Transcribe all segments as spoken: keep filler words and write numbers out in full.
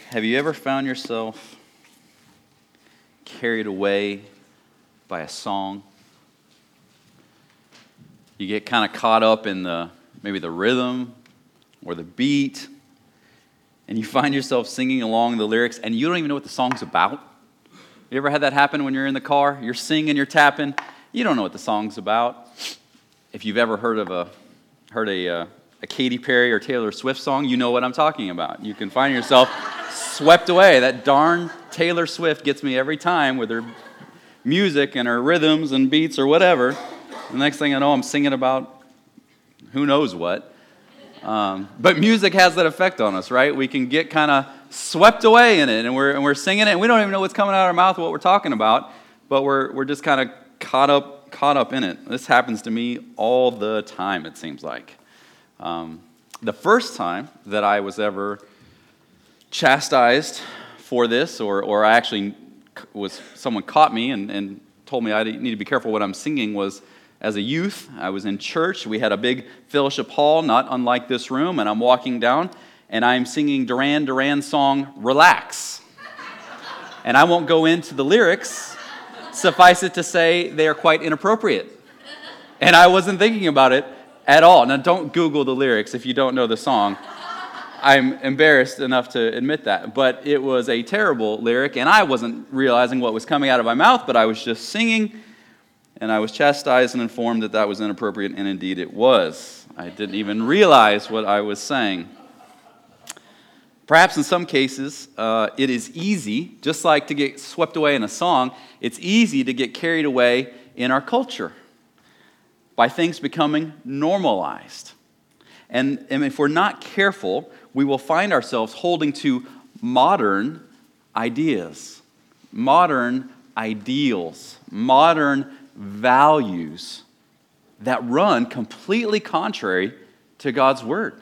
Have you ever found yourself carried away by a song? You get kind of caught up in the maybe the rhythm or the beat, and you find yourself singing along the lyrics, and you don't even know what the song's about. You ever had that happen when you're in the car? You're singing, you're tapping, you don't know what the song's about. If you've ever heard of a heard a uh, a Katy Perry or Taylor Swift song, you know what I'm talking about. You can find yourself swept away. That darn Taylor Swift gets me every time with her music and her rhythms and beats or whatever. The next thing I know, I'm singing about who knows what. Um, but music has that effect on us, right? We can get kind of swept away in it, and we're and we're singing it, and we don't even know what's coming out of our mouth, what we're talking about, but we're we're just kind of caught up caught up in it. This happens to me all the time, it seems like. Um, the first time that I was ever chastised for this, or or I actually was someone caught me and, and told me I need to be careful what I'm singing, was as a youth. I was in church. We had a big fellowship hall, not unlike this room, and I'm walking down, and I'm singing Duran Duran's song, Relax. And I won't go into the lyrics. Suffice it to say, they are quite inappropriate. And I wasn't thinking about it at all. Now, don't Google the lyrics if you don't know the song. I'm embarrassed enough to admit that. But it was a terrible lyric, and I wasn't realizing what was coming out of my mouth, but I was just singing, and I was chastised and informed that that was inappropriate, and indeed it was. I didn't even realize what I was saying. Perhaps in some cases, uh, it is easy, just like to get swept away in a song, it's easy to get carried away in our culture by things becoming normalized. And, and if we're not careful, we will find ourselves holding to modern ideas, modern ideals, modern values that run completely contrary to God's Word.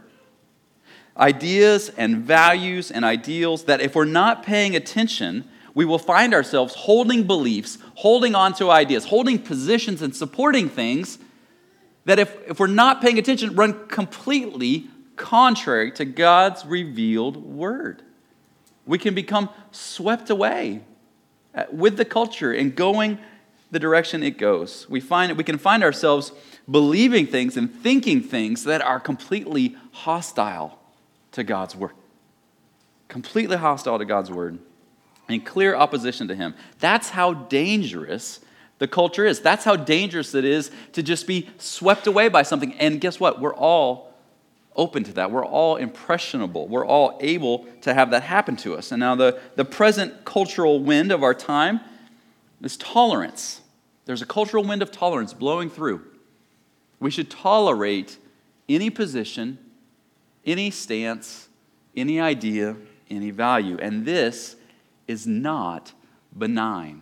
Ideas and values and ideals that if we're not paying attention, we will find ourselves holding beliefs, holding on to ideas, holding positions and supporting things that if, if we're not paying attention, run completely contrary to God's revealed Word. We can become swept away with the culture and going the direction it goes. We find we can find ourselves believing things and thinking things that are completely hostile to God's Word. Completely hostile to God's Word. In clear opposition to Him. That's how dangerous the culture is. That's how dangerous it is to just be swept away by something. And guess what? We're all open to that. We're all impressionable. We're all able to have that happen to us. And now the, the present cultural wind of our time is tolerance. There's a cultural wind of tolerance blowing through. We should tolerate any position, any stance, any idea, any value. And this is not benign.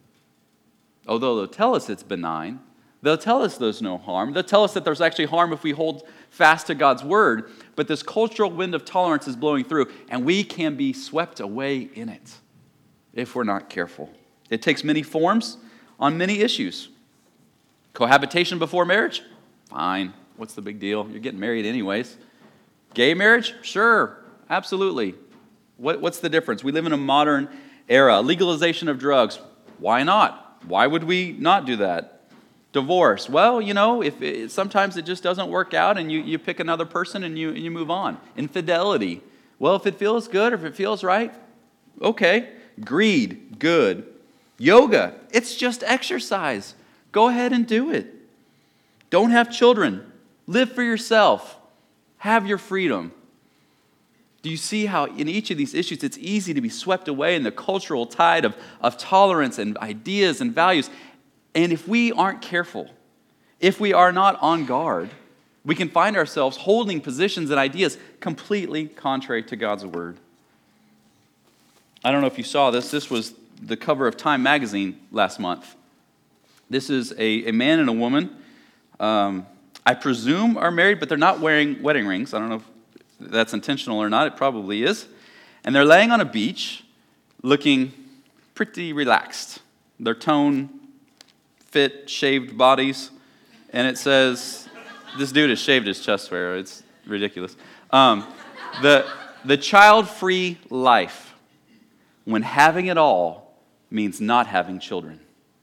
Although they'll tell us it's benign, they'll tell us there's no harm, they'll tell us that there's actually harm if we hold fast to God's Word, but this cultural wind of tolerance is blowing through, and we can be swept away in it if we're not careful. It takes many forms on many issues. Cohabitation before marriage? Fine. What's the big deal? You're getting married anyways. Gay marriage? Sure. Absolutely. What, what's the difference? We live in a modern era. Legalization of drugs? Why not? Why would we not do that? Divorce? Well, you know, if it, sometimes it just doesn't work out and you, you pick another person and you, and you move on. Infidelity? Well, if it feels good or if it feels right, okay. Greed? Good. Yoga? It's just exercise. Go ahead and do it. Don't have children. Live for yourself. Have your freedom. Do you see how in each of these issues it's easy to be swept away in the cultural tide of, of tolerance and ideas and values? And if we aren't careful, if we are not on guard, we can find ourselves holding positions and ideas completely contrary to God's Word. I don't know if you saw this. This was the cover of Time magazine last month. This is a, a man and a woman. Um, I presume are married, but they're not wearing wedding rings. I don't know if that's intentional or not. It probably is. And they're laying on a beach looking pretty relaxed. Their tone, fit, shaved bodies. And it says, this dude has shaved his chest hair. It's ridiculous. Um, the The child-free life, when having it all means not having children.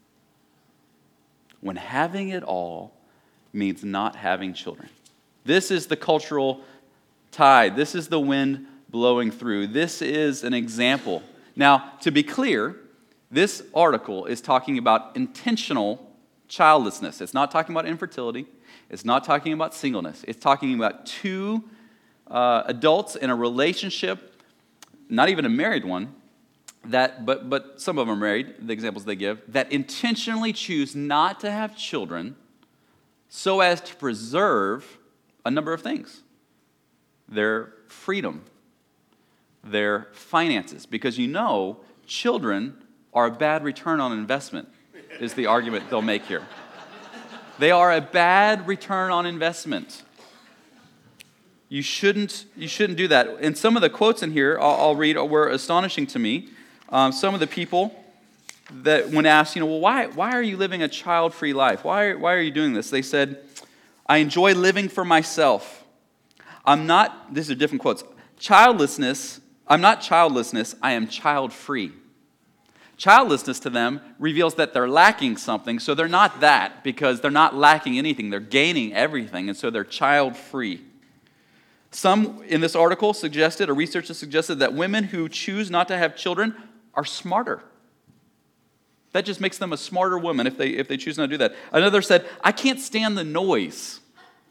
When having it all means not having children. This is the cultural tide. This is the wind blowing through. This is an example. Now, to be clear, this article is talking about intentional childlessness. It's not talking about infertility. It's not talking about singleness. It's talking about two uh, adults in a relationship, not even a married one, that but but some of them are married, the examples they give, that intentionally choose not to have children so as to preserve a number of things. Their freedom, their finances, because you know children are a bad return on investment, is the argument they'll make here. They are a bad return on investment. You shouldn't, you shouldn't do that. And some of the quotes in here, I'll, I'll read, were astonishing to me. Um, some of the people that, when asked, you know, well, why, why are you living a child-free life? Why, why are you doing this? They said, I enjoy living for myself. I'm not, these are different quotes, childlessness, I'm not childlessness, I am child-free. Childlessness to them reveals that they're lacking something, so they're not that because they're not lacking anything. They're gaining everything, and so they're child-free. Some in this article suggested, or researchers suggested, that women who choose not to have children are smarter. That just makes them a smarter woman if they if they choose not to do that. Another said, I can't stand the noise.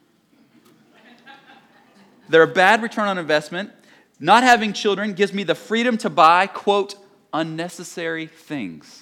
They're a bad return on investment. Not having children gives me the freedom to buy, quote, unnecessary things.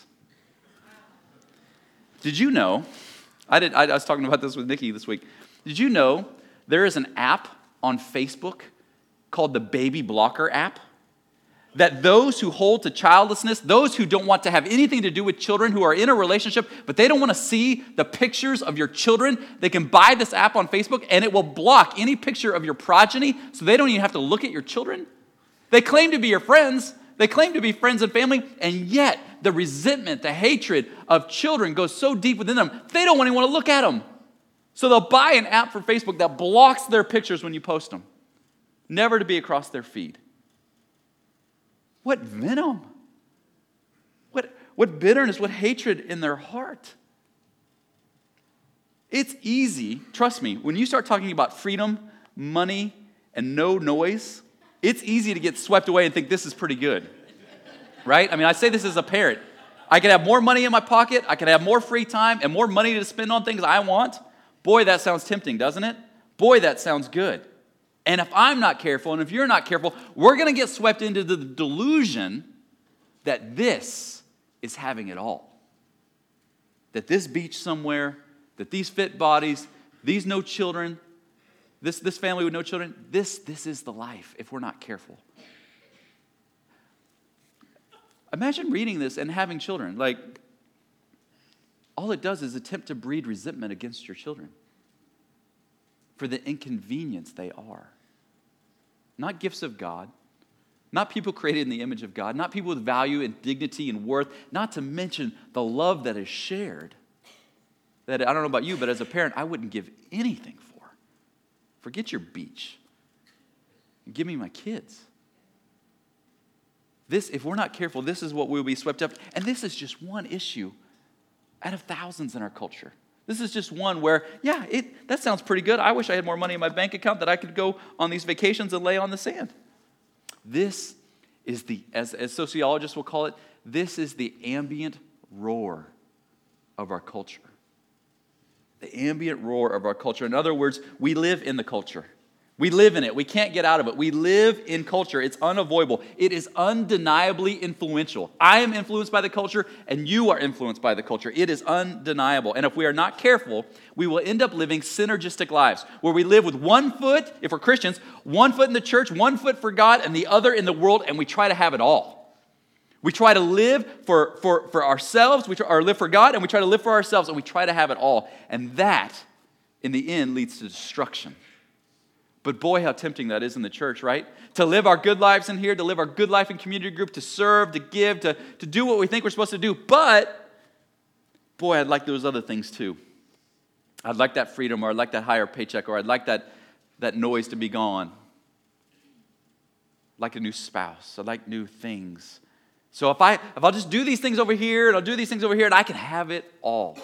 Did you know, I, did, I was talking about this with Nikki this week. Did you know there is an app on Facebook called the Baby Blocker app? That those who hold to childlessness, those who don't want to have anything to do with children, who are in a relationship, but they don't want to see the pictures of your children, they can buy this app on Facebook and it will block any picture of your progeny so they don't even have to look at your children. They claim to be your friends. They claim to be friends and family, and yet the resentment, the hatred of children goes so deep within them, they don't even want to look at them. So they'll buy an app for Facebook that blocks their pictures when you post them, never to be across their feed. What venom, what, what bitterness, what hatred in their heart. It's easy, trust me, when you start talking about freedom, money, and no noise, it's easy to get swept away and think this is pretty good, right? I mean, I say this as a parent. I could have more money in my pocket, I could have more free time, and more money to spend on things I want. Boy, that sounds tempting, doesn't it? Boy, that sounds good. And if I'm not careful, and if you're not careful, we're going to get swept into the delusion that this is having it all. That this beach somewhere, that these fit bodies, these no children, this, this family with no children, this, this is the life if we're not careful. Imagine reading this and having children. Like, all it does is attempt to breed resentment against your children for the inconvenience they are. Not gifts of God, not people created in the image of God, not people with value and dignity and worth, not to mention the love that is shared. That, I don't know about you, but as a parent, I wouldn't give anything for. Forget your beach. Give me my kids. This, if we're not careful, this is what we'll be swept up. And this is just one issue out of thousands in our culture. This is just one where, yeah, it that sounds pretty good. I wish I had more money in my bank account that I could go on these vacations and lay on the sand. This is the, as, as sociologists will call it, this is the ambient roar of our culture. The ambient roar of our culture. In other words, we live in the culture. We live in it. We can't get out of it. We live in culture. It's unavoidable. It is undeniably influential. I am influenced by the culture, and you are influenced by the culture. It is undeniable. And if we are not careful, we will end up living synergistic lives, where we live with one foot, if we're Christians, one foot in the church, one foot for God, and the other in the world, and we try to have it all. We try to live for, for, for ourselves, we try, or live for God, and we try to live for ourselves, and we try to have it all. And that, in the end, leads to destruction. But boy, how tempting that is in the church, right? To live our good lives in here, to live our good life in community group, to serve, to give, to, to do what we think we're supposed to do. But, boy, I'd like those other things too. I'd like that freedom, or I'd like that higher paycheck, or I'd like that, that noise to be gone. like a new spouse. I like new things. So if, I, if I'll just do these things over here, and I'll do these things over here, and I can have it all.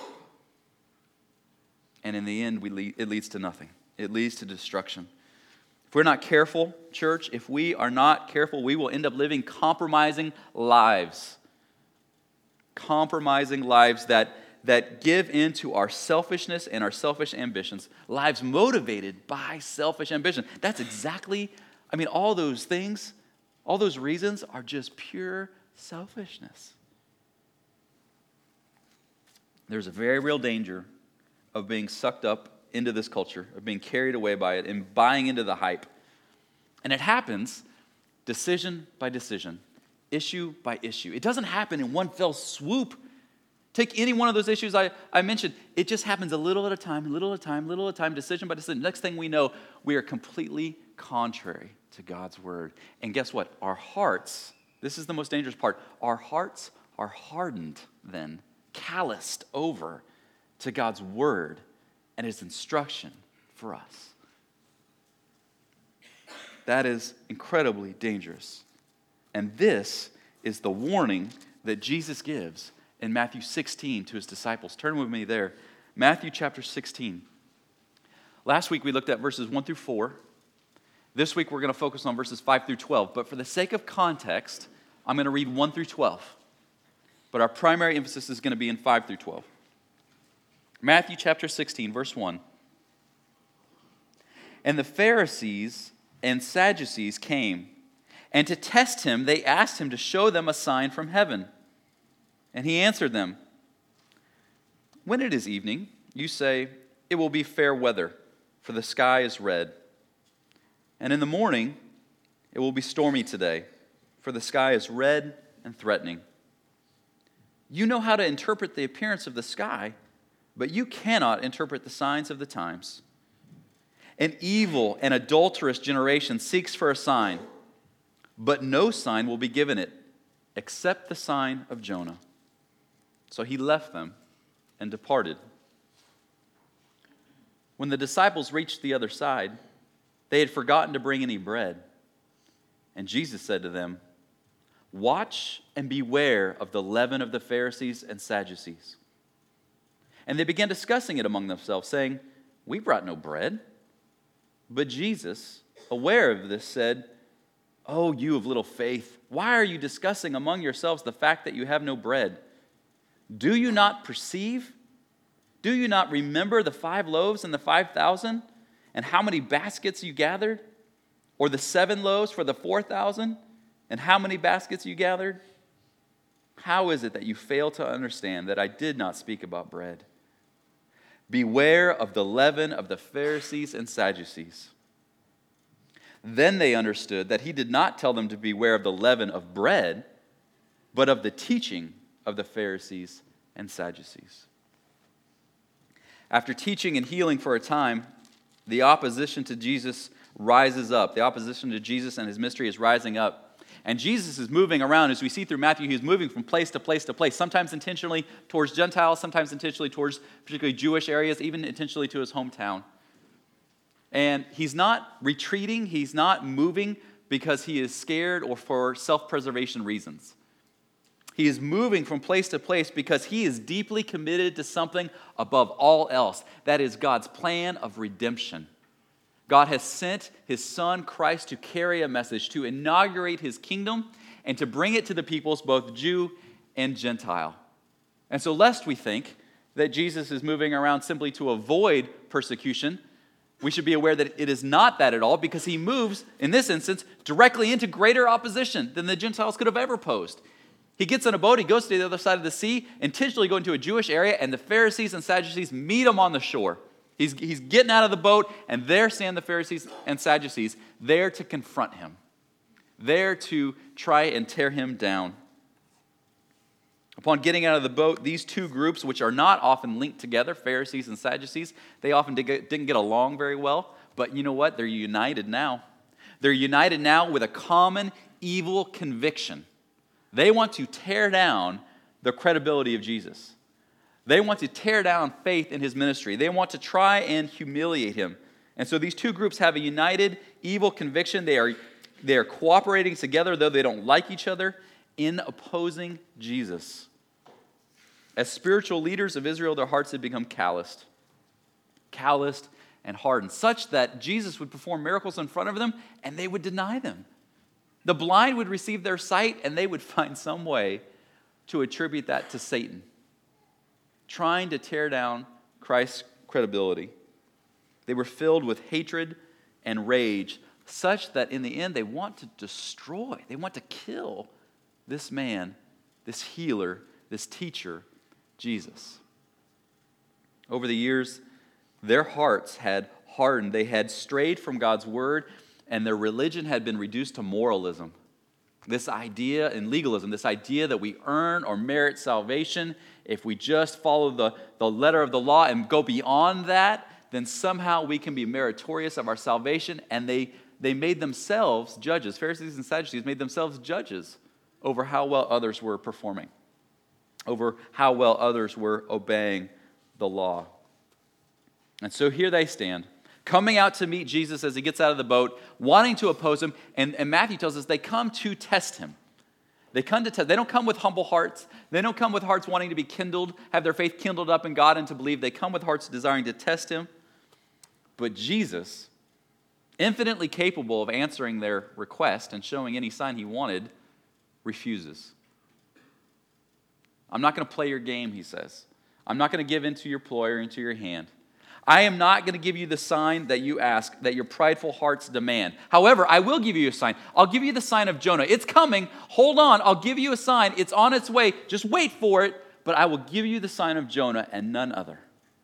And in the end, we lead, it leads to nothing. It leads to destruction. If we're not careful, church, if we are not careful, we will end up living compromising lives. Compromising lives that, that give in to our selfishness and our selfish ambitions. Lives motivated by selfish ambition. That's exactly, I mean, all those things, all those reasons are just pure selfishness. There's a very real danger of being sucked up into this culture, of being carried away by it and buying into the hype. And it happens decision by decision, issue by issue. It doesn't happen in one fell swoop. Take any one of those issues I, I mentioned. It just happens a little at a time, little at a time, little at a time, decision by decision. Next thing we know, we are completely contrary to God's word. And guess what? Our hearts, this is the most dangerous part, our hearts are hardened then, calloused over to God's word and his instruction for us. That is incredibly dangerous. And this is the warning that Jesus gives in Matthew sixteen to his disciples. Turn with me there. Matthew chapter sixteen. Last week we looked at verses one through four. This week we're going to focus on verses five through twelve. But for the sake of context, I'm going to read one through twelve. But our primary emphasis is going to be in five through twelve. Matthew chapter sixteen, verse one. And the Pharisees and Sadducees came, and to test him, they asked him to show them a sign from heaven. And he answered them, when it is evening, you say, it will be fair weather, for the sky is red. And in the morning, it will be stormy today, for the sky is red and threatening. You know how to interpret the appearance of the sky, but you cannot interpret the signs of the times. An evil and adulterous generation seeks for a sign, but no sign will be given it, except the sign of Jonah. So he left them and departed. When the disciples reached the other side, they had forgotten to bring any bread. And Jesus said to them, watch and beware of the leaven of the Pharisees and Sadducees. And they began discussing it among themselves, saying, we brought no bread. But Jesus, aware of this, said, oh, you of little faith, why are you discussing among yourselves the fact that you have no bread? Do you not perceive? Do you not remember the five loaves and the five thousand, and how many baskets you gathered? Or the seven loaves for the four thousand, and how many baskets you gathered? How is it that you fail to understand that I did not speak about bread? Beware of the leaven of the Pharisees and Sadducees. Then they understood that he did not tell them to beware of the leaven of bread, but of the teaching of the Pharisees and Sadducees. After teaching and healing for a time, the opposition to Jesus rises up. The opposition to Jesus and his ministry is rising up. And Jesus is moving around. As we see through Matthew, he's moving from place to place to place, sometimes intentionally towards Gentiles, sometimes intentionally towards particularly Jewish areas, even intentionally to his hometown. And he's not retreating, he's not moving because he is scared or for self-preservation reasons. He is moving from place to place because he is deeply committed to something above all else. That is God's plan of redemption. God has sent his son Christ to carry a message, to inaugurate his kingdom, and to bring it to the peoples, both Jew and Gentile. And so lest we think that Jesus is moving around simply to avoid persecution, we should be aware that it is not that at all, because he moves, in this instance, directly into greater opposition than the Gentiles could have ever posed. He gets on a boat, he goes to the other side of the sea, intentionally going to a Jewish area, and the Pharisees and Sadducees meet him on the shore. He's, he's getting out of the boat, and there stand the Pharisees and Sadducees, there to confront him, there to try and tear him down. Upon getting out of the boat, these two groups, which are not often linked together, Pharisees and Sadducees, they often didn't get along very well, but you know what? They're united now. They're united now with a common evil conviction. They want to tear down the credibility of Jesus. They want to tear down faith in his ministry. They want to try and humiliate him. And so these two groups have a united evil conviction. They are they are cooperating together, though they don't like each other, in opposing Jesus. As spiritual leaders of Israel, their hearts had become calloused. Calloused and hardened, such that Jesus would perform miracles in front of them, and they would deny them. The blind would receive their sight, and they would find some way to attribute that to Satan, trying to tear down Christ's credibility. They were filled with hatred and rage, such that in the end they want to destroy, they want to kill this man, this healer, this teacher, Jesus. Over the years, their hearts had hardened. They had strayed from God's word, and their religion had been reduced to moralism. This idea and legalism, this idea that we earn or merit salvation if we just follow the, the letter of the law and go beyond that, then somehow we can be meritorious of our salvation. And they, they made themselves judges. Pharisees and Sadducees made themselves judges over how well others were performing, over how well others were obeying the law. And so here they stand, coming out to meet Jesus as he gets out of the boat, wanting to oppose him. And, and Matthew tells us they come to test him. They come to test. They don't come with humble hearts. They don't come with hearts wanting to be kindled, have their faith kindled up in God and to believe. They come with hearts desiring to test him. But Jesus, infinitely capable of answering their request and showing any sign he wanted, refuses. I'm not going to play your game, he says. I'm not going to give into your ploy or into your hand. I am not going to give you the sign that you ask, that your prideful hearts demand. However, I will give you a sign. I'll give you the sign of Jonah. It's coming. Hold on. I'll give you a sign. It's on its way. Just wait for it. But I will give you the sign of Jonah and none other.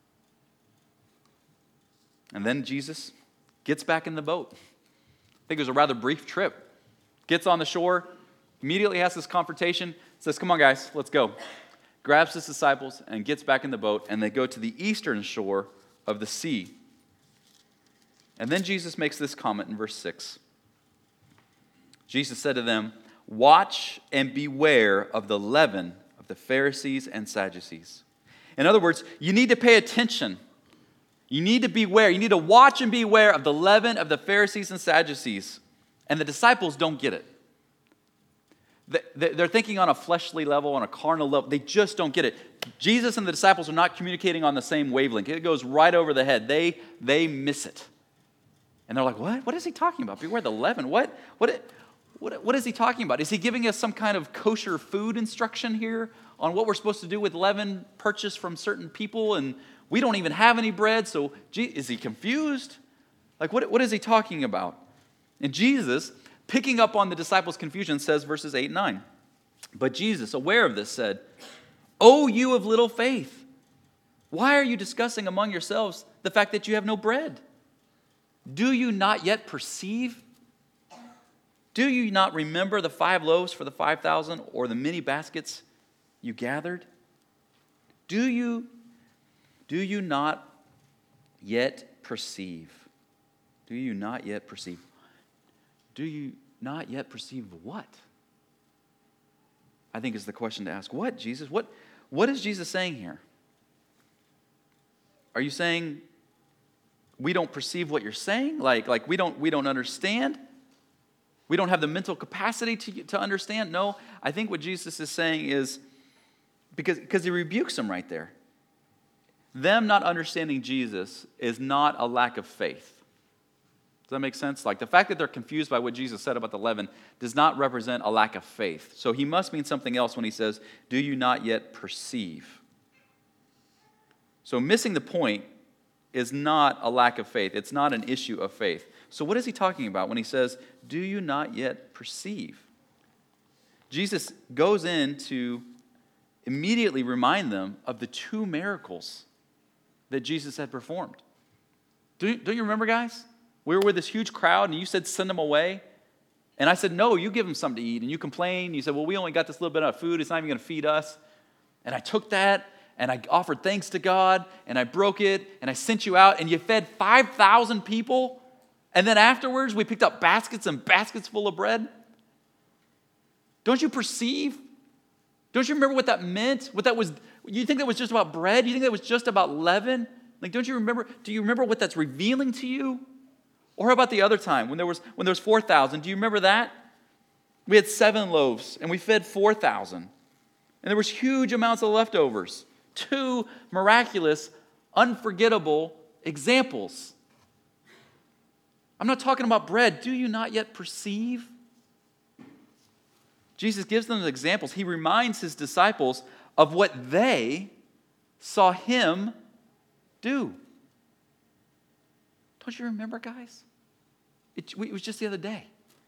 And then Jesus gets back in the boat. I think it was a rather brief trip. Gets on the shore, immediately has this confrontation, says, come on guys, let's go. Grabs his disciples and gets back in the boat, and they go to the eastern shore of the sea. And then Jesus makes this comment in verse six. Jesus said to them, watch and beware of the leaven of the Pharisees and Sadducees. In other words, you need to pay attention. You need to beware. You need to watch and beware of the leaven of the Pharisees and Sadducees. And the disciples don't get it. They're thinking on a fleshly level, on a carnal level. They just don't get it. Jesus and the disciples are not communicating on the same wavelength. It goes right over the head. They, they miss it. And they're like, what? What is he talking about? Beware the leaven. What, what, what, what is he talking about? Is he giving us some kind of kosher food instruction here on what we're supposed to do with leaven purchased from certain people? And we don't even have any bread. So is he confused? Like, what, what is he talking about? And Jesus, picking up on the disciples' confusion, says verses eight and nine. But Jesus, aware of this, said, O you of little faith, why are you discussing among yourselves the fact that you have no bread? Do you not yet perceive? Do you not remember the five loaves for the five thousand, or the many baskets you gathered? Do you, do you not yet perceive? Do you not yet perceive? Do you not yet perceive what? I think is the question to ask. What, Jesus? What, what is Jesus saying here? Are you saying we don't perceive what you're saying? Like, like we don't we don't understand? We don't have the mental capacity to, to understand? No, I think what Jesus is saying is, because, because he rebukes them right there. Them not understanding Jesus is not a lack of faith. Does that make sense? Like the fact that they're confused by what Jesus said about the leaven does not represent a lack of faith. So he must mean something else when he says, do you not yet perceive? So missing the point is not a lack of faith. It's not an issue of faith. So what is he talking about when he says, do you not yet perceive? Jesus goes in to immediately remind them of the two miracles that Jesus had performed. Do you, don't you remember, guys? We were with this huge crowd, and you said, send them away. And I said, no, you give them something to eat. And you complained. You said, well, we only got this little bit of food. It's not even going to feed us. And I took that, and I offered thanks to God, and I broke it, and I sent you out, and you fed five thousand people. And then afterwards, we picked up baskets and baskets full of bread. Don't you perceive? Don't you remember what that meant? What that was? You think that was just about bread? You think that was just about leaven? Like, don't you remember? Do you remember what that's revealing to you? Or how about the other time when there was when there was four thousand? Do you remember that? We had seven loaves and we fed four thousand. And there was huge amounts of leftovers. Two miraculous, unforgettable examples. I'm not talking about bread. Do you not yet perceive? Jesus gives them examples. He reminds his disciples of what they saw him do. Don't you remember, guys? It, it was just the other day.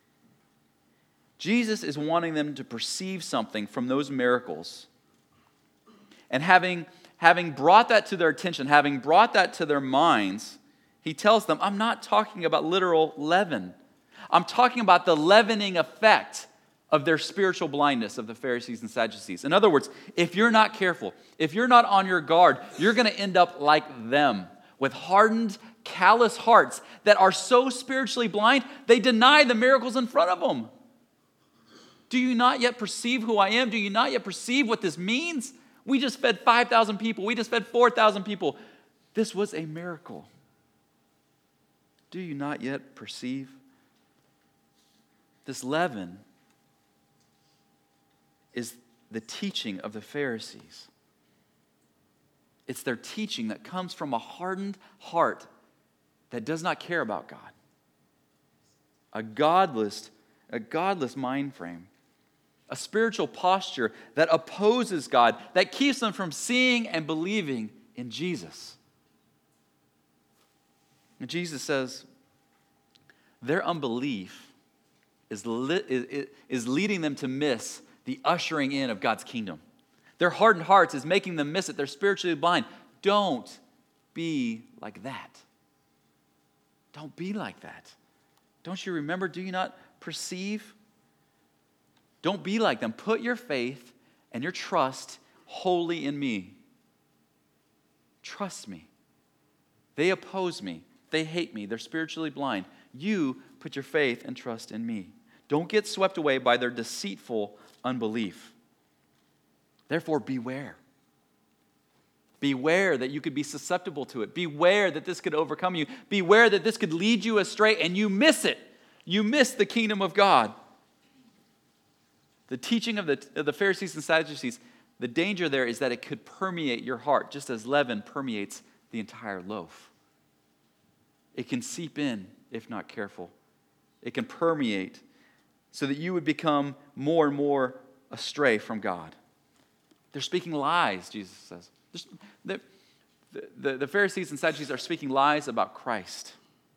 Jesus is wanting them to perceive something from those miracles. And having, having brought that to their attention, having brought that to their minds, he tells them, I'm not talking about literal leaven. I'm talking about the leavening effect of their spiritual blindness of the Pharisees and Sadducees. In other words, if you're not careful, if you're not on your guard, you're going to end up like them, with hardened, callous hearts that are so spiritually blind, they deny the miracles in front of them. Do you not yet perceive who I am? Do you not yet perceive what this means? We just fed five thousand people. We just fed four thousand people. This was a miracle. Do you not yet perceive? This leaven is the teaching of the Pharisees. It's their teaching that comes from a hardened heart that does not care about God. A godless, a godless mind frame. A spiritual posture that opposes God, that keeps them from seeing and believing in Jesus. And Jesus says, their unbelief is, li- is, is leading them to miss the ushering in of God's kingdom. Their hardened hearts is making them miss it. They're spiritually blind. Don't be like that. Don't be like that. Don't you remember? Do you not perceive? Don't be like them. Put your faith and your trust wholly in me. Trust me. They oppose me. They hate me. They're spiritually blind. You put your faith and trust in me. Don't get swept away by their deceitful unbelief. Therefore, beware. Beware that you could be susceptible to it. Beware that this could overcome you. Beware that this could lead you astray and you miss it. You miss the kingdom of God. The teaching of the, of the Pharisees and Sadducees, the danger there is that it could permeate your heart, just as leaven permeates the entire loaf. It can seep in if not careful. It can permeate so that you would become more and more astray from God. They're speaking lies, Jesus says. The, the, the Pharisees and Sadducees are speaking lies about Christ.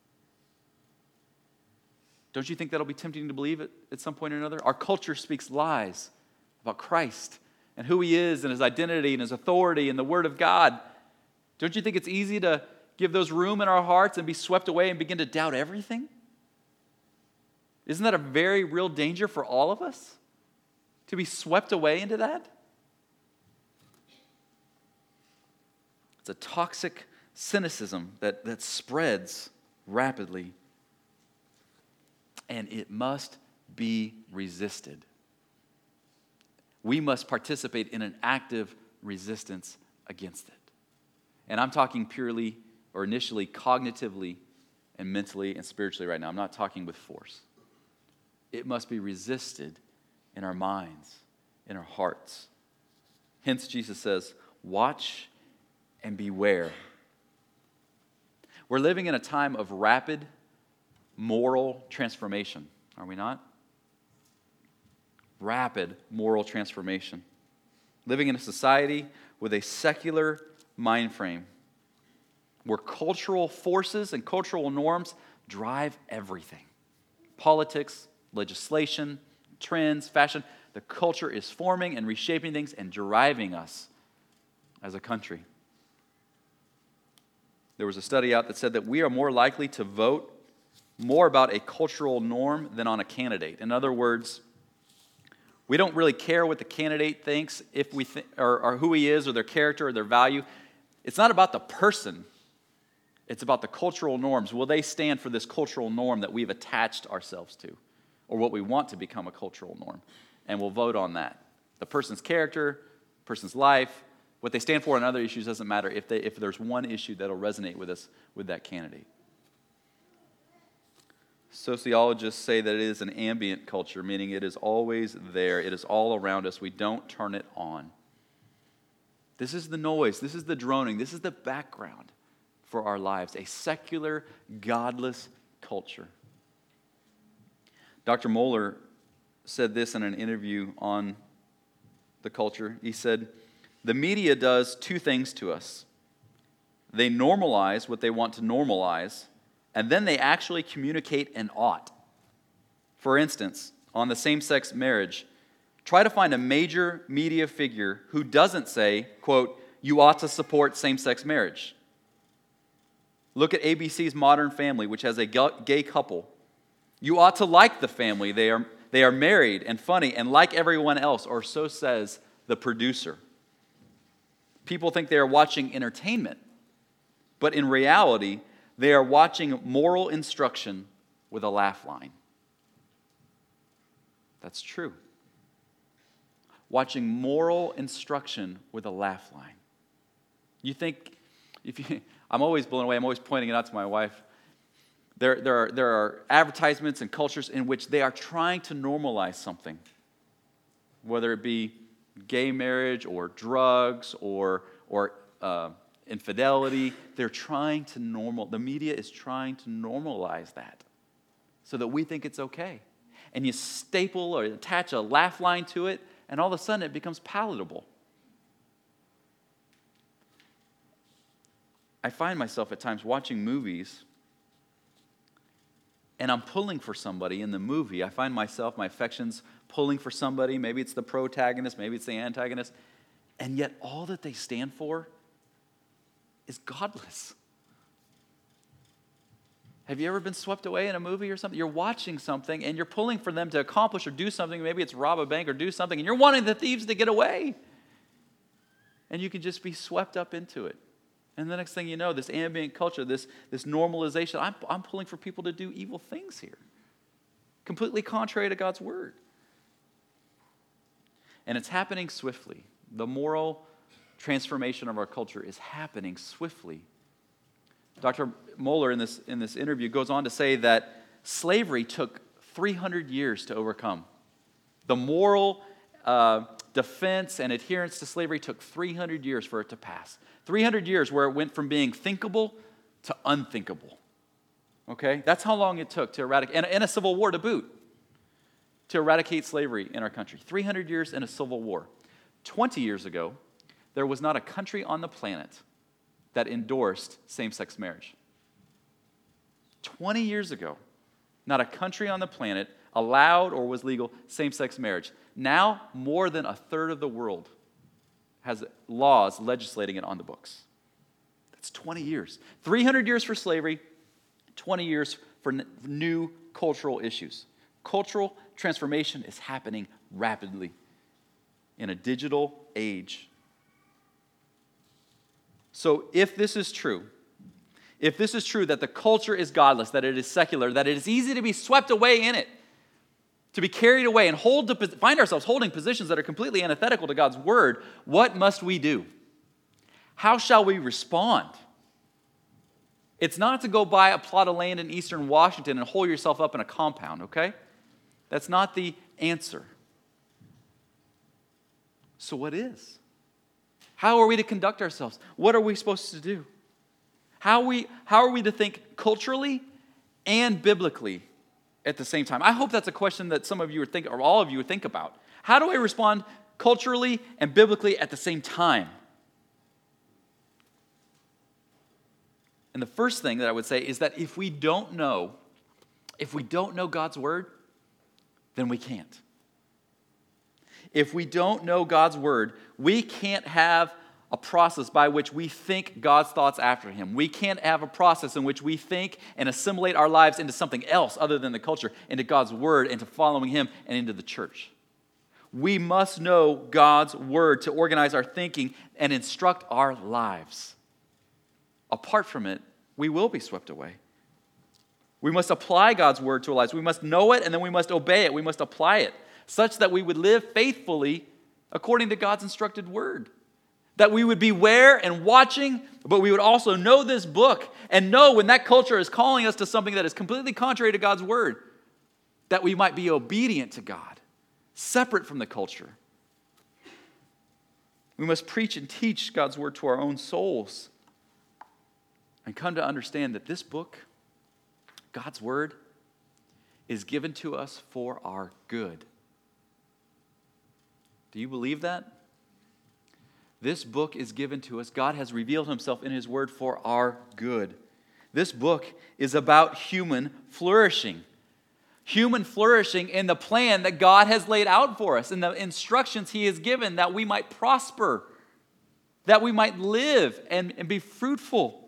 Don't you think that'll be tempting to believe it at some point or another? Our culture speaks lies about Christ and who he is and his identity and his authority and the word of God. Don't you think it's easy to give those room in our hearts and be swept away and begin to doubt everything? Isn't that a very real danger for all of us? To be swept away into that? It's a toxic cynicism that, that spreads rapidly. And it must be resisted. We must participate in an active resistance against it. And I'm talking purely or initially cognitively and mentally and spiritually right now. I'm not talking with force. It must be resisted in our minds, in our hearts. Hence, Jesus says, watch and beware. We're living in a time of rapid moral transformation, are we not? Rapid moral transformation. Living in a society with a secular mind frame where cultural forces and cultural norms drive everything. Politics, legislation, trends, fashion. The culture is forming and reshaping things and driving us as a country. There was a study out that said that we are more likely to vote more about a cultural norm than on a candidate. In other words, we don't really care what the candidate thinks, if we th- or, or who he is, or their character, or their value. It's not about the person. It's about the cultural norms. Will they stand for this cultural norm that we've attached ourselves to, or what we want to become a cultural norm? And we'll vote on that. The person's character, person's life, what they stand for on other issues doesn't matter if they if there's one issue that'll resonate with us with that candidate. Sociologists say that it is an ambient culture, meaning it is always there. It is all around us. We don't turn it on. This is the noise. This is the droning. This is the background for our lives. A secular, godless culture. Doctor Mohler said this in an interview on the culture. He said, "The media does two things to us. They normalize what they want to normalize, and then they actually communicate an ought. For instance, on the same-sex marriage, try to find a major media figure who doesn't say, quote, 'You ought to support same-sex marriage.' Look at A B C's Modern Family, which has a gay couple. You ought to like the family. They are, they are married and funny and like everyone else, or so says the producer. People think they are watching entertainment, but in reality, they are watching moral instruction with a laugh line." That's true. Watching moral instruction with a laugh line. You think, if you, I'm always blown away, I'm always pointing it out to my wife. There, there, are, there are advertisements and cultures in which they are trying to normalize something, whether it be gay marriage or drugs or, or uh, infidelity. They're trying to normal, the media is trying to normalize that so that we think it's okay. And you staple or attach a laugh line to it, and all of a sudden it becomes palatable. I find myself at times watching movies, and I'm pulling for somebody in the movie. I find myself, my affections pulling for somebody. Maybe it's the protagonist, maybe it's the antagonist. And yet all that they stand for is godless. Have you ever been swept away in a movie or something? You're watching something and you're pulling for them to accomplish or do something. Maybe it's rob a bank or do something, and you're wanting the thieves to get away. And you can just be swept up into it. And the next thing you know, this ambient culture, this, this normalization, I'm, I'm pulling for people to do evil things here. Completely contrary to God's word. And it's happening swiftly. The moral transformation of our culture is happening swiftly. Doctor Mohler in this, in this interview goes on to say that slavery took three hundred years to overcome. The moral uh, defense and adherence to slavery took three hundred years for it to pass. three hundred years where it went from being thinkable to unthinkable. Okay? That's how long it took to eradicate, and, and a civil war to boot, to eradicate slavery in our country. three hundred years in a civil war. twenty years ago, there was not a country on the planet that endorsed same-sex marriage. twenty years ago, not a country on the planet allowed or was legal same-sex marriage. Now, more than a third of the world has laws legislating it on the books. That's twenty years. three hundred years for slavery, twenty years for n- new cultural issues. Cultural transformation is happening rapidly in a digital age. So if this is true, if this is true that the culture is godless, that it is secular, that it is easy to be swept away in it, to be carried away and hold to, find ourselves holding positions that are completely antithetical to God's word, what must we do? How shall we respond? It's not to go buy a plot of land in eastern Washington and hole yourself up in a compound, okay? That's not the answer. So what is? How are we to conduct ourselves? What are we supposed to do? How are we, how are we to think culturally and biblically at the same time? I hope that's a question that some of you would think, or all of you would think about. How do I respond culturally and biblically at the same time? And the first thing that I would say is that if we don't know, if we don't know God's word, then we can't. If we don't know God's word, we can't have a process by which we think God's thoughts after him. We can't have a process in which we think and assimilate our lives into something else other than the culture, into God's word, into following him, and into the church. We must know God's word to organize our thinking and instruct our lives. Apart from it, we will be swept away. We must apply God's word to our lives. We must know it, and then we must obey it. We must apply it, such that we would live faithfully according to God's instructed word. That we would beware and watching, but we would also know this book and know when that culture is calling us to something that is completely contrary to God's word, that we might be obedient to God, separate from the culture. We must preach and teach God's word to our own souls and come to understand that this book, God's word, is given to us for our good. Do you believe that? This book is given to us. God has revealed himself in his word for our good. This book is about human flourishing. Human flourishing in the plan that God has laid out for us, in the instructions he has given that we might prosper, that we might live and, and be fruitful.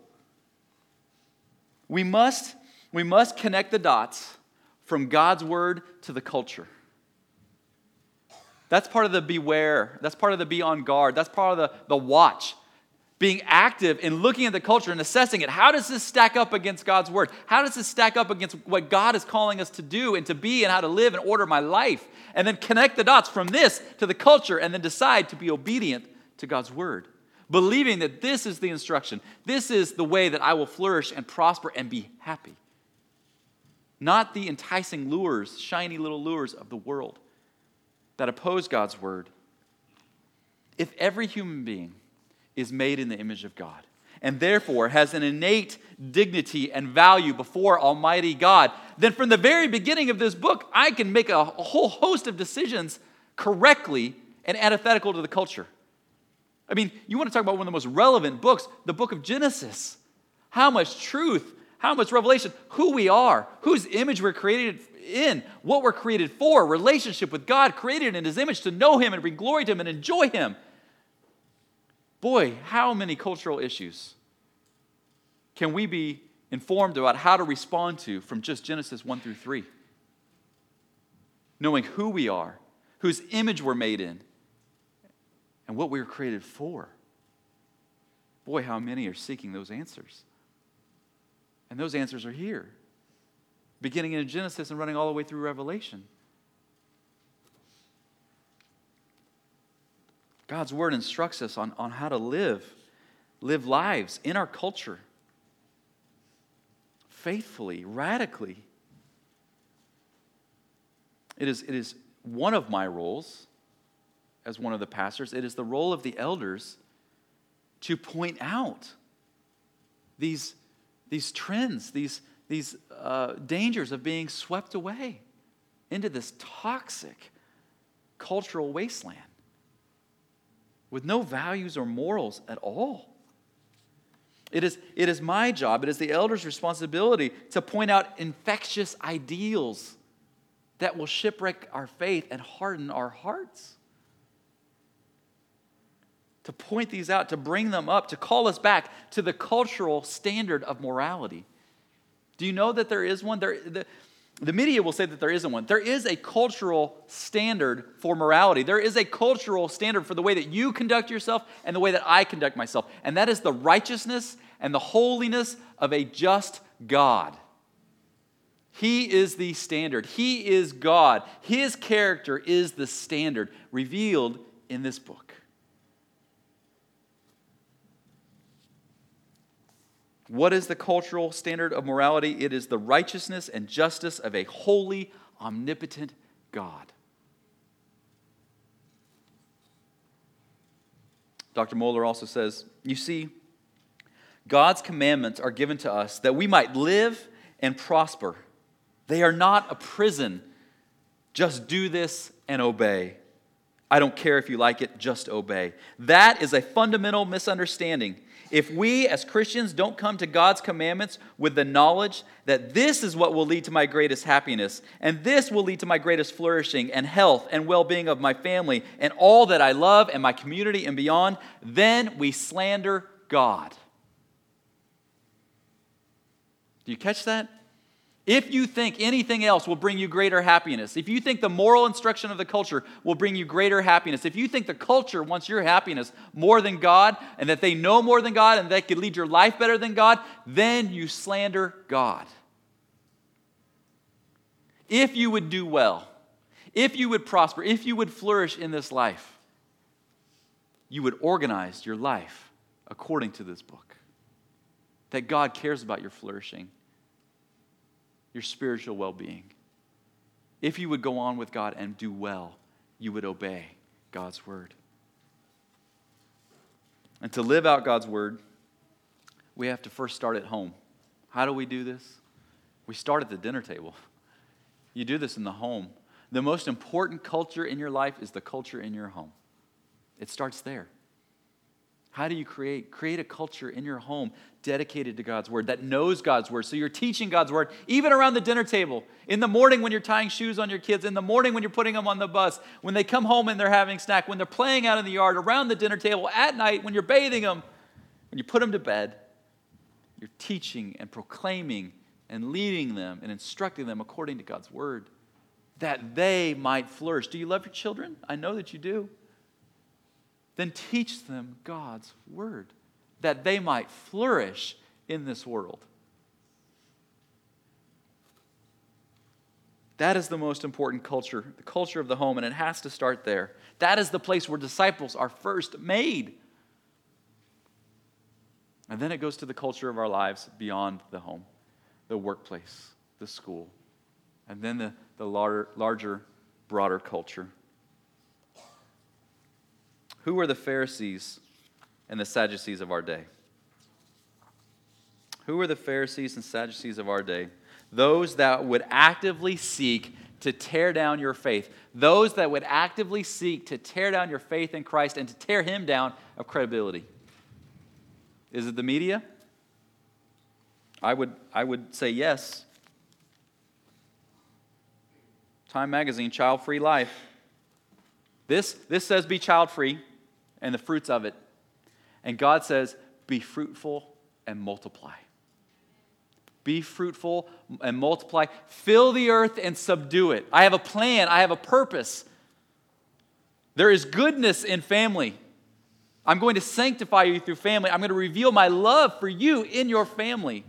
We must, we must connect the dots from God's word to the culture. That's part of the beware. That's part of the be on guard. That's part of the, the watch. Being active in looking at the culture and assessing it. How does this stack up against God's word? How does this stack up against what God is calling us to do and to be and how to live and order my life? And then connect the dots from this to the culture and then decide to be obedient to God's word. Believing that this is the instruction. This is the way that I will flourish and prosper and be happy. Not the enticing lures, shiny little lures of the world that oppose God's word. If every human being is made in the image of God and therefore has an innate dignity and value before Almighty God, then from the very beginning of this book, I can make a, a whole host of decisions correctly and antithetical to the culture. I mean, you want to talk about one of the most relevant books, the book of Genesis. How much truth, how much revelation, who we are, whose image we're created in, what we're created for, relationship with God, created in his image to know him and bring glory to him and enjoy him. Boy, how many cultural issues can we be informed about how to respond to from just Genesis one through three? Knowing who we are, whose image we're made in, and what we were created for. Boy, how many are seeking those answers. And those answers are here, beginning in Genesis and running all the way through Revelation. God's word instructs us on, on how to live, live lives in our culture, faithfully, radically. It is, it is one of my roles as one of the pastors. It is the role of the elders to point out these, these trends, these, these uh, dangers of being swept away into this toxic cultural wasteland with no values or morals at all. It is, it is my job, it is the elders' responsibility to point out infectious ideals that will shipwreck our faith and harden our hearts. To point these out, to bring them up, to call us back to the cultural standard of morality. Do you know that there is one? There, the, the media will say that there isn't one. There is a cultural standard for morality. There is a cultural standard for the way that you conduct yourself and the way that I conduct myself. And that is the righteousness and the holiness of a just God. He is the standard. He is God. His character is the standard revealed in this book. What is the cultural standard of morality? It is the righteousness and justice of a holy, omnipotent God. Doctor Moeller also says, you see, God's commandments are given to us that we might live and prosper. They are not a prison. Just do this and obey. I don't care if you like it, just obey. That is a fundamental misunderstanding. If we as Christians don't come to God's commandments with the knowledge that this is what will lead to my greatest happiness, and this will lead to my greatest flourishing and health and well-being of my family and all that I love and my community and beyond, then we slander God. Do you catch that? If you think anything else will bring you greater happiness, if you think the moral instruction of the culture will bring you greater happiness, if you think the culture wants your happiness more than God, and that they know more than God, and that could lead your life better than God, then you slander God. If you would do well, if you would prosper, if you would flourish in this life, you would organize your life according to this book. That God cares about your flourishing, your spiritual well-being. If you would go on with God and do well, you would obey God's word. And to live out God's word, we have to first start at home. How do we do this? We start at the dinner table. You do this in the home. The most important culture in your life is the culture in your home. It starts there. How do you create? Create a culture in your home dedicated to God's word, that knows God's word. So you're teaching God's word, even around the dinner table, in the morning when you're tying shoes on your kids, in the morning when you're putting them on the bus, when they come home and they're having snack, when they're playing out in the yard, around the dinner table, at night, when you're bathing them, when you put them to bed. You're teaching and proclaiming and leading them and instructing them according to God's word, that they might flourish. Do you love your children? I know that you do. Then teach them God's word, that they might flourish in this world. That is the most important culture, the culture of the home, and it has to start there. That is the place where disciples are first made. And then it goes to the culture of our lives beyond the home, the workplace, the school, and then the, the larger, larger, broader culture. Who were the Pharisees and the Sadducees of our day? Who were the Pharisees and Sadducees of our day? Those that would actively seek to tear down your faith. Those that would actively seek to tear down your faith in Christ and to tear him down of credibility. Is it the media? I would, I would say yes. Time Magazine, Child-Free Life. This, this says be child-free and the fruits of it. And God says be fruitful and multiply. Be fruitful and multiply. Fill the earth and subdue it. I have a plan. I have a purpose. There is goodness in family. I'm going to sanctify you through family. I'm going to reveal my love for you in your family.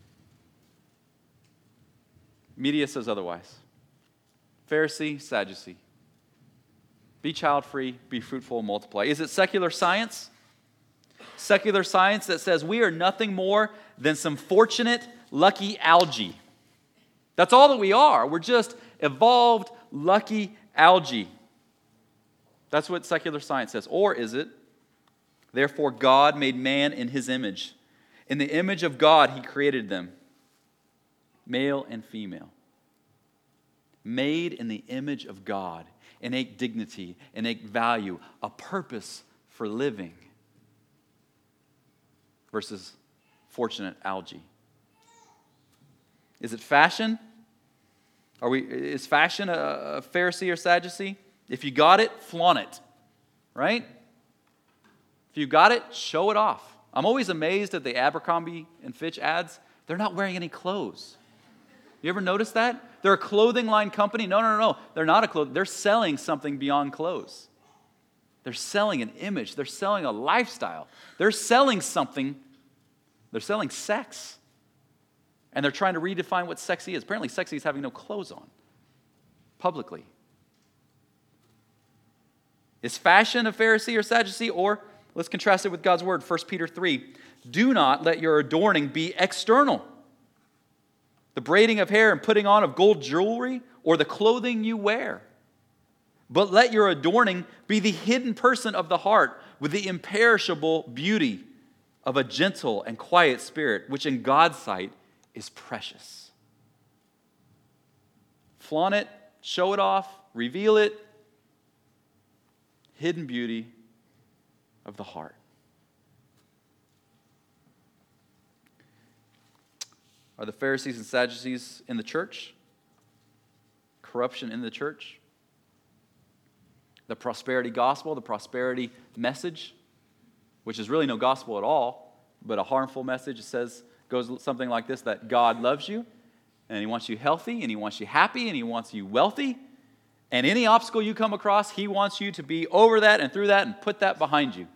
Media says otherwise. Pharisee, Sadducee. Be child-free, be fruitful, and multiply. Is it secular science? Secular science that says we are nothing more than some fortunate, lucky algae. That's all that we are. We're just evolved, lucky algae. That's what secular science says. Or is it, therefore God made man in his image. In the image of God he created them, male and female. Made in the image of God. Innate dignity, innate value, a purpose for living versus fortunate algae. Is it fashion? Are we? Is fashion a, a Pharisee or Sadducee? If you got it, flaunt it, right? If you got it, show it off. I'm always amazed at the Abercrombie and Fitch ads. They're not wearing any clothes. You ever notice that? They're a clothing line company. No, no, no, no. They're not a clothing. They're selling something beyond clothes. They're selling an image. They're selling a lifestyle. They're selling something. They're selling sex. And they're trying to redefine what sexy is. Apparently, sexy is having no clothes on publicly. Is fashion a Pharisee or Sadducee? Or let's contrast it with God's word. First Peter three. Do not let your adorning be external. The braiding of hair and putting on of gold jewelry, or the clothing you wear. But let your adorning be the hidden person of the heart, with the imperishable beauty of a gentle and quiet spirit, which in God's sight is precious. Flaunt it, show it off, reveal it. Hidden beauty of the heart. Are the Pharisees and Sadducees in the church? Corruption in the church? The prosperity gospel, the prosperity message, which is really no gospel at all, but a harmful message. It says, goes something like this, that God loves you, and he wants you healthy, and he wants you happy, and he wants you wealthy. And any obstacle you come across, he wants you to be over that and through that and put that behind you.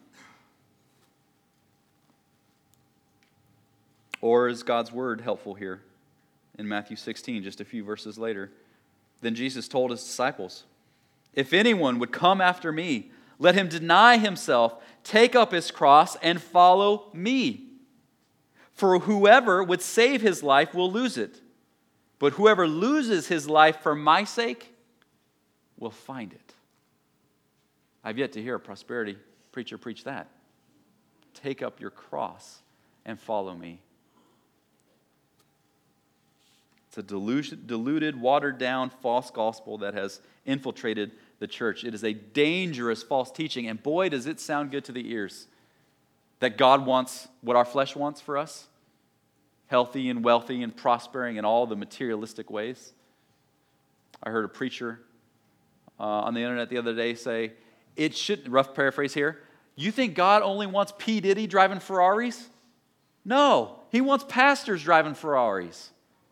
Or is God's word helpful here? In Matthew sixteen, just a few verses later. Then Jesus told his disciples, if anyone would come after me, Let him deny himself, take up his cross, and follow me. For whoever would save his life will lose it. But whoever loses his life for my sake will find it. I've yet to hear a prosperity preacher preach that. Take up your cross and follow me. It's a diluted, diluted, watered-down false gospel that has infiltrated the church. It is a dangerous false teaching, and boy, does it sound good to the ears. That God wants what our flesh wants for us. Healthy and wealthy and prospering in all the materialistic ways. I heard a preacher uh, on the internet the other day say, it should, rough paraphrase here, you think God only wants P. Diddy driving Ferraris? No, he wants pastors driving Ferraris.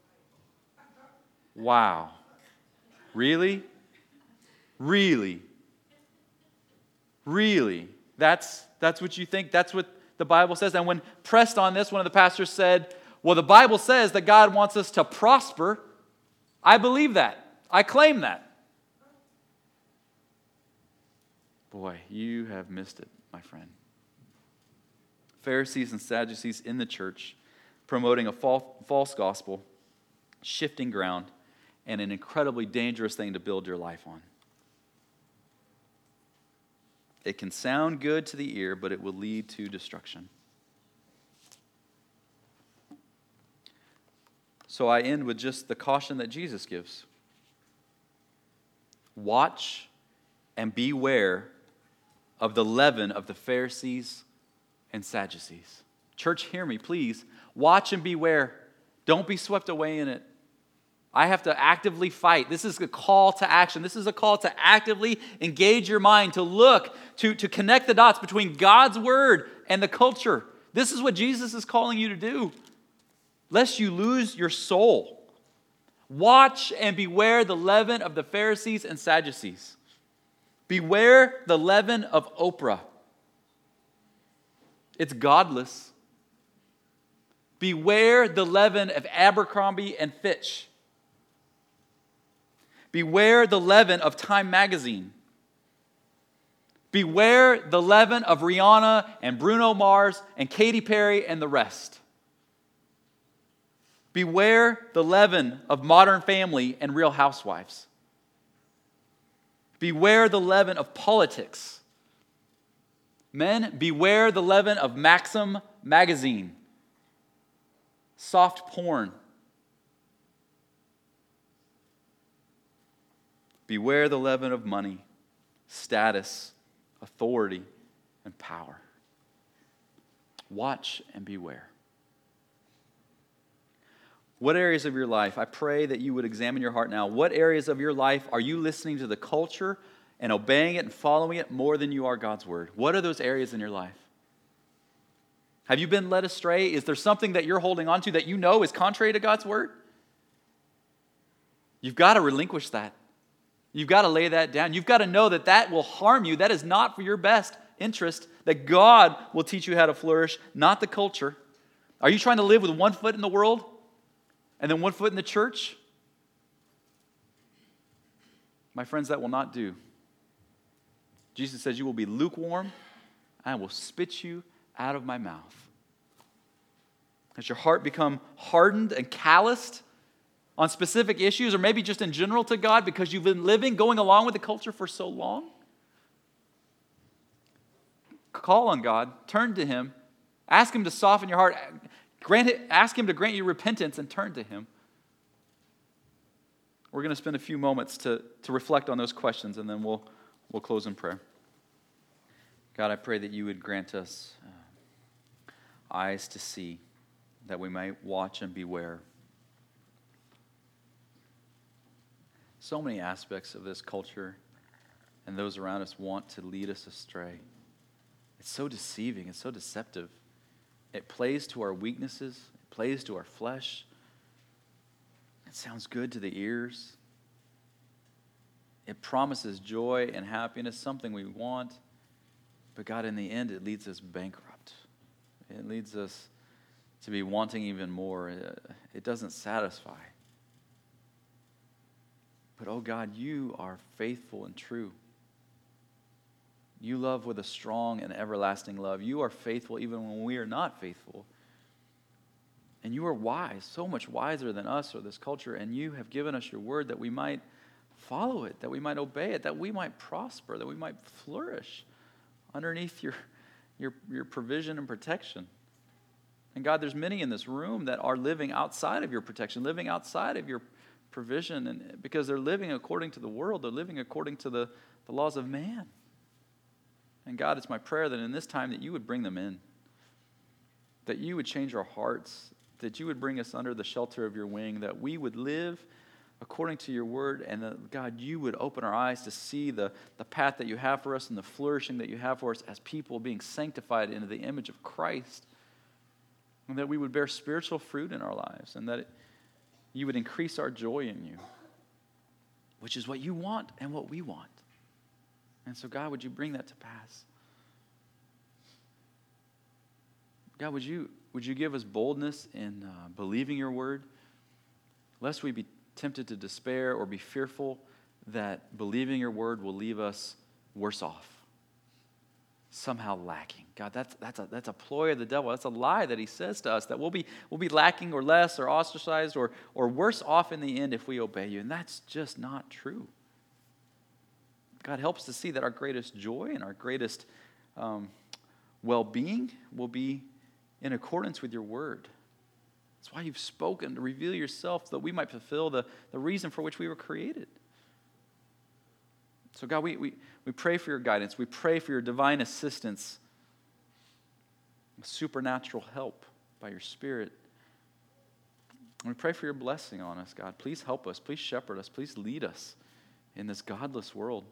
Wow. Really? Really? Really? That's, that's what you think? That's what the Bible says? And when pressed on this, one of the pastors said, well, the Bible says that God wants us to prosper. I believe that. I claim that. Boy, you have missed it, my friend. Pharisees and Sadducees in the church promoting a false gospel, shifting ground, and an incredibly dangerous thing to build your life on. It can sound good to the ear, but it will lead to destruction. So I end with just the caution that Jesus gives. Watch and beware of the leaven of the Pharisees and Sadducees. Church, hear me, please. Watch and beware. Don't be swept away in it. I have to actively fight. This is a call to action. This is a call to actively engage your mind, to look, to, to connect the dots between God's word and the culture. This is what Jesus is calling you to do, lest you lose your soul. Watch and beware the leaven of the Pharisees and Sadducees. Beware the leaven of Oprah. It's godless. Beware the leaven of Abercrombie and Fitch. Beware the leaven of Time Magazine. Beware the leaven of Rihanna and Bruno Mars and Katy Perry and the rest. Beware the leaven of Modern Family and Real Housewives. Beware the leaven of politics. Men, beware the leaven of Maxim Magazine. Soft porn. Beware the leaven of money, status, authority, and power. Watch and beware. What areas of your life, I pray that you would examine your heart now. What areas of your life are you listening to the culture and obeying it and following it more than you are God's word? What are those areas in your life? Have you been led astray? Is there something that you're holding on to that you know is contrary to God's word? You've got to relinquish that. You've got to lay that down. You've got to know that that will harm you. That is not for your best interest, that God will teach you how to flourish, not the culture. Are you trying to live with one foot in the world and then one foot in the church? My friends, that will not do. Jesus says, you will be lukewarm, and I will spit you out of my mouth. Has your heart become hardened and calloused on specific issues, or maybe just in general to God because you've been living, going along with the culture for so long? Call on God, turn to Him, ask Him to soften your heart, grant it, ask Him to grant you repentance and turn to Him. We're going to spend a few moments to, to reflect on those questions, and then we'll, we'll close in prayer. God, I pray that you would grant us uh, eyes to see, that we might watch and beware. So many aspects of this culture and those around us want to lead us astray. It's so deceiving. It's so deceptive. It plays to our weaknesses. It plays to our flesh. It sounds good to the ears. It promises joy and happiness, something we want. But God, in the end, it leads us bankrupt. It leads us to be wanting even more. It doesn't satisfy. But, oh God, you are faithful and true. You love with a strong and everlasting love. You are faithful even when we are not faithful. And you are wise, so much wiser than us or this culture, and you have given us your word that we might follow it, that we might obey it, that we might prosper, that we might flourish underneath your, your, your provision and protection. And God, there's many in this room that are living outside of your protection, living outside of your provision, and because they're living according to the world, they're living according to the, the laws of man. And God, it's my prayer that in this time that you would bring them in, that you would change our hearts, that you would bring us under the shelter of your wing, that we would live according to your word, and that, God, you would open our eyes to see the, the path that you have for us and the flourishing that you have for us as people being sanctified into the image of Christ, and that we would bear spiritual fruit in our lives, and that it, you would increase our joy in you, which is what you want and what we want. And so, God, would you bring that to pass? God, would you would you give us boldness in uh, believing your word, lest we be tempted to despair or be fearful that believing your word will leave us worse off, somehow lacking. God, that's that's a that's a ploy of the devil. That's a lie that he says to us, that we'll be we'll be lacking or less or ostracized or or worse off in the end if we obey you. And that's just not true. God, help us to see that our greatest joy and our greatest um, well-being will be in accordance with your word. That's why you've spoken, to reveal yourself so that we might fulfill the, the reason for which we were created. So God, we, we, we pray for your guidance. We pray for your divine assistance, supernatural help by your Spirit. And we pray for your blessing on us, God. Please help us. Please shepherd us. Please lead us in this godless world.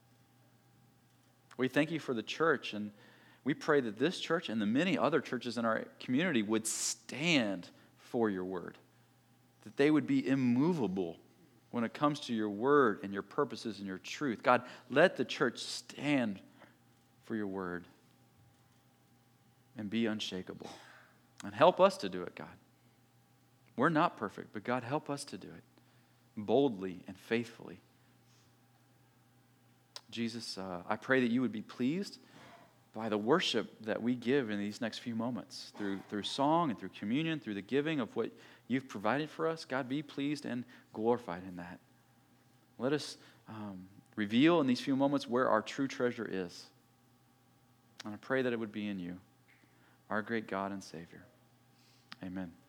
We thank you for the church, and we pray that this church and the many other churches in our community would stand for your word, that they would be immovable when it comes to your word and your purposes and your truth. God, let the church stand for your word and be unshakable. And help us to do it, God. We're not perfect, but God, help us to do it boldly and faithfully. Jesus, uh, I pray that you would be pleased by the worship that we give in these next few moments, through through song and through communion, through the giving of what you've provided for us. God, be pleased and glorified in that. Let us um, reveal in these few moments where our true treasure is. And I pray that it would be in you, our great God and Savior. Amen.